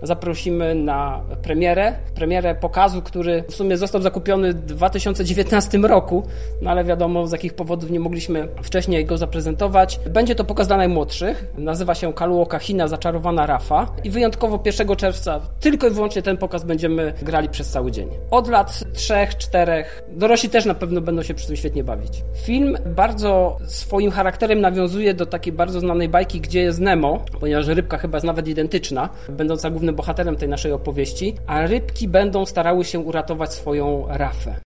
zaprosimy na premierę pokazu, który w sumie został zakupiony w 2019 roku, no ale wiadomo z jakich powodów nie mogliśmy wcześniej go zaprezentować. Będzie to pokaz dla najmłodszych, nazywa się Kaluo Kahina, Zaczarowana Rafa i wyjątkowo 1 czerwca tylko i wyłącznie ten pokaz będziemy grali przez cały dzień. Od lat 3-4, dorośli też na pewno będą się przy tym świetnie bawić. Film bardzo swoim charakterem nawiązuje do takiej bardzo znanej bajki Gdzie jest Nemo, ponieważ rybka chyba jest nawet identyczna, będąca głównym bohaterem tej naszej opowieści, a rybki będą starały się uratować swoją Rafę.